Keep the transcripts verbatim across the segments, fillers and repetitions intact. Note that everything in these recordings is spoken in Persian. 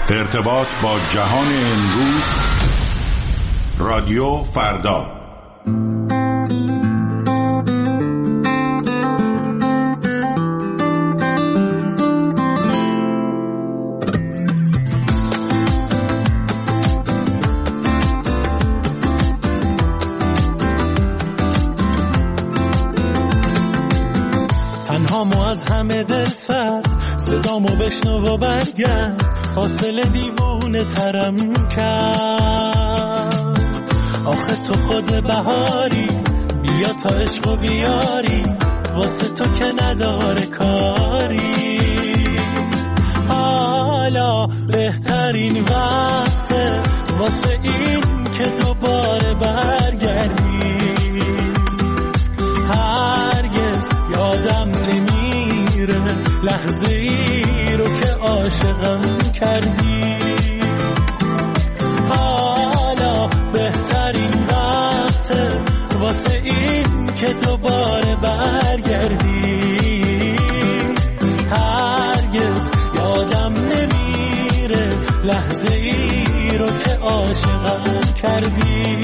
ارتباط با جهان امروز، رادیو فردا. تنهامو از همه دل سرد، صدامو بشنو و برگرد، فاصله دیوونه ترم کرد. آخه تو خود بهاری، بیا تا عشق و بیاری، واسه تو که نداره کاری. حالا بهترین وقته واسه این که دوباره برگردی. هرگز یادم نمیره لحظه ای رو که عاشقم کردی. حالا بهترین وقته واسه این که دوباره برگردی. هرگز یادم نمیره لحظه ای رو که عاشقم کردی.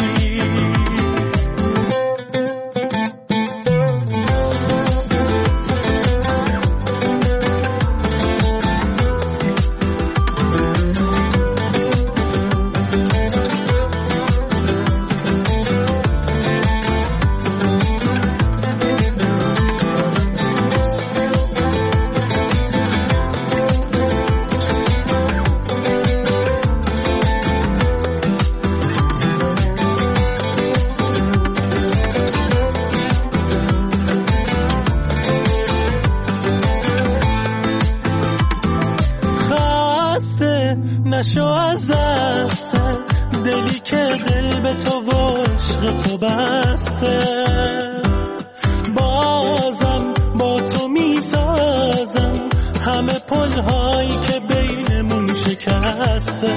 نشو از دست دلی که دل به تو و عشق تو بسته. بازم با تو میسازم همه پلهایی که بینمون شکسته.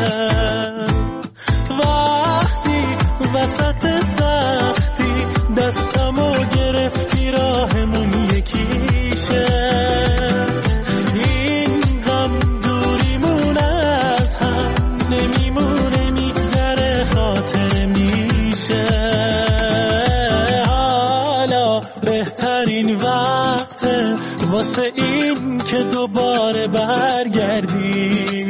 وقتی وسط سختی دستمو گرفتی راهمون یکیشه. نمیمونه میگذره خاطر میشه. حالا بهترین وقته واسه این که دوباره برگردی.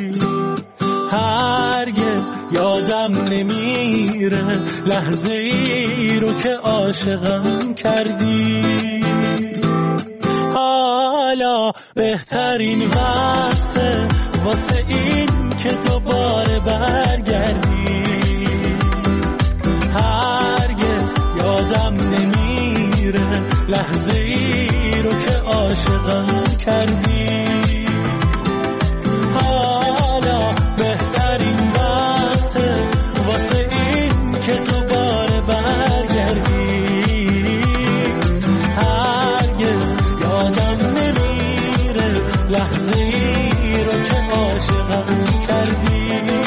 هرگز یادم نمیره لحظه ای رو که عاشقم کردی. حالا بهترین وقته واسه این که دوباره برگردی. هرگز یادم نمیره لحظه ای رو که عاشقم کردی. حالا بهترین وقته واسه این که دوباره برگردی. هرگز یادم نمیره لحظه ای رو که عاشقم کردی.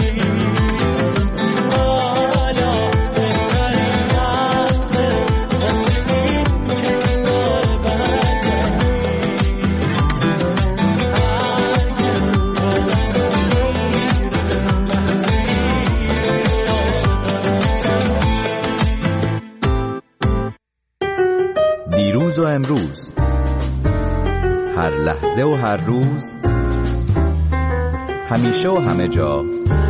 حالا بهترین وقته واسه این که دوباره برگردی. هرگز یادم نمیره لحظه ای رو که عاشقم کردی. دیروز و امروز، هر لحظه و هر روز، همیشه و همه جا،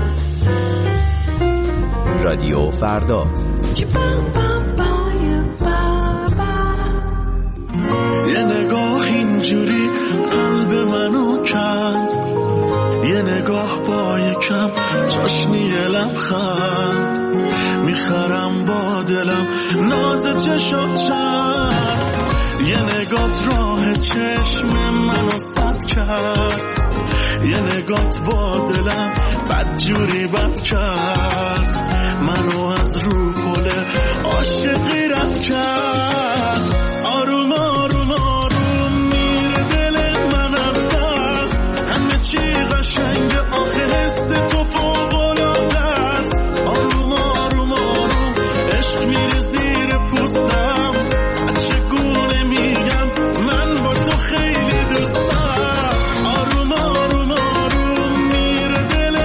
رادیو فردا. یه نگاه اینجوری قلب منو کند، یه نگاه با یکم چاشنی لبخند، میخرم با دلم ناز چشات چند. یه نگات راه چشم منو سد کرد، یه نگات با دلم بدجوری بد کرد. منو از رو پل عاشقی رد کرد. آروم آروم آروم میره دل من از دست، همه چی قشنگ آخه حس تو فوق‌العاده است. آروم آروم آروم عشق میره زیر پوستم، چگونه میگم من با تو خیلی دوستم. آروم آروم آروم میره دل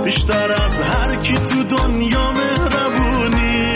بیشتر از هر کی تو دنیا مهربونی.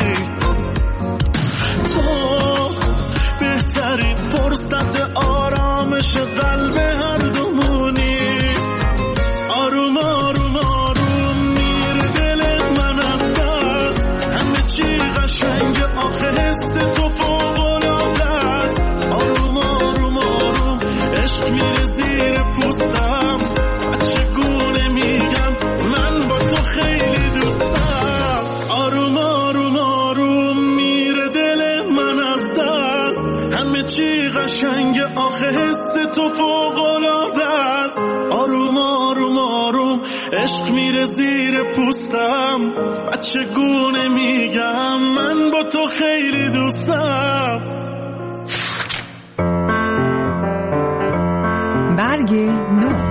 تو بهترین فرصت آرامش قلب هر دومونی. آروم آروم آروم میره دل من از دست، همه چی قشنگ آخه حس تو فوق‌العاده است. آروم آروم آروم عشق میره زیر پوستم، چگونه میگم من با تو خیلی دوستم. آروم آروم آروم میره دل من از دست، همه چی قشنگ آخه حس تو فوق‌العاده است. آروم آروم آروم عشق میره زیر پوستم، چگونه میگم من با تو خیلی دوستم. برگ نو.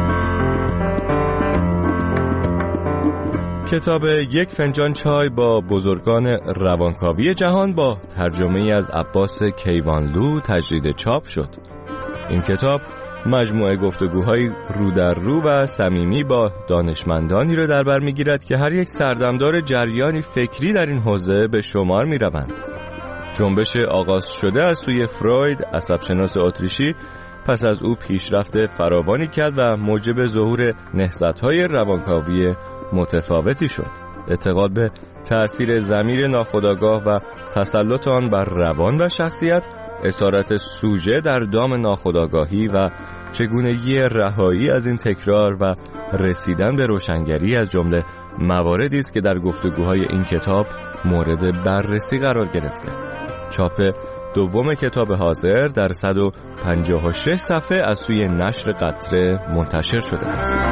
کتاب یک فنجان چای با بزرگان روانکاوی جهان با ترجمه از عباس کیوانلو تجدید چاپ شد. این کتاب مجموعه گفتگوهای رو در رو و صمیمی با دانشمندانی را در بر می‌گیرد که هر یک سردمدار جریانی فکری در این حوزه به شمار می‌روند. جنبش آغاز شده از سوی فروید، عصبشناس اتریشی، پس از او پیشرفت فراوانی کرد و موجب ظهور نهضت‌های روانکاوی متفاوتی شد. اعتقاد به تأثیر ضمیر ناخودآگاه و تسلط آن بر روان و شخصیت، اسارت سوژه در دام ناخودآگاهی و چگونگی رهایی از این تکرار و رسیدن به روشنگری از جمله مواردی است که در گفتگوهای این کتاب مورد بررسی قرار گرفته. چاپ دوم کتاب حاضر در صد و پنجاه و شش صفحه از سوی نشر قطره منتشر شده است.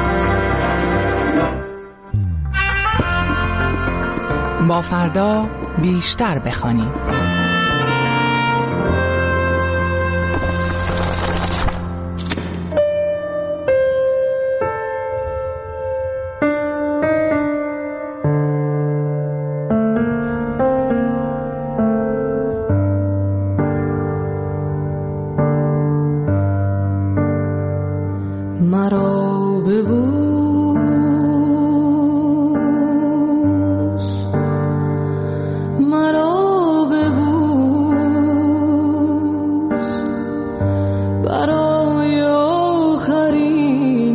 با فردا بیشتر بخوانیم. مرا ببوس، مرا ببوس، برای آخرین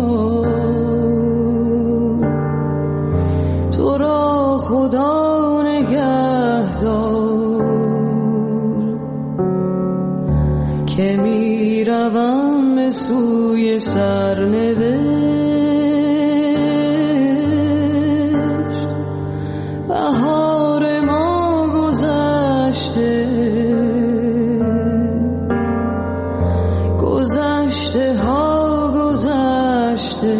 بار. تو را خدا نگهدار که می روم به سوی سرنوشت. بهار ما گذشته، گذشته ها گذشته،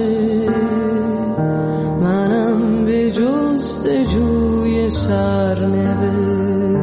منم به جستجوی سرنوشت.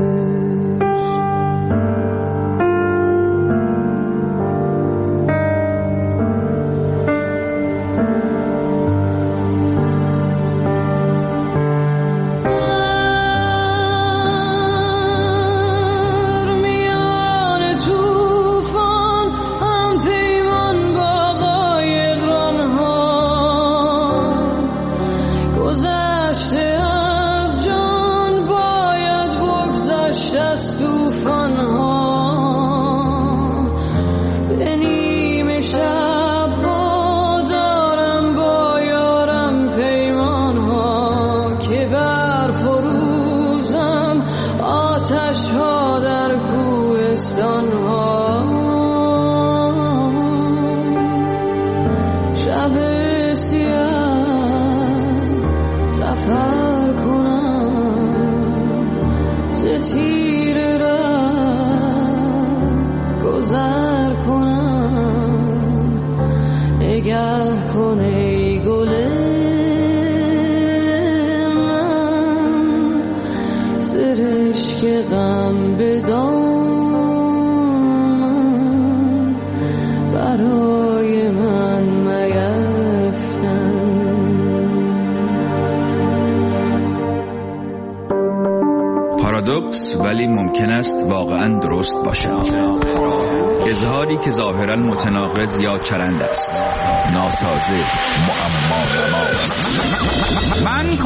پارادوکس ولی ممکن است واقعا درست باشد. اظهاری که ظاهرا متناقض یا چرند است، ناسازه، معما.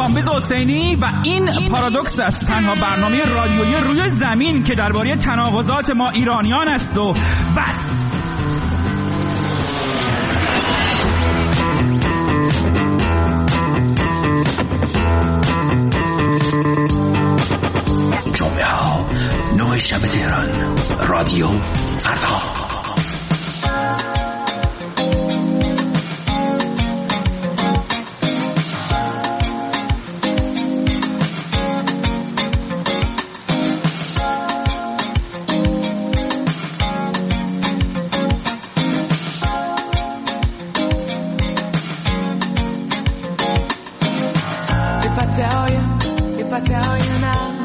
کامبیز حسینی و این پارادوکس است، تنها برنامه رادیویی روی زمین که درباره تناقضات ما ایرانیان است و بس. جمعه ها نه شب تهران، رادیو فردا. If I tell you, if I tell you now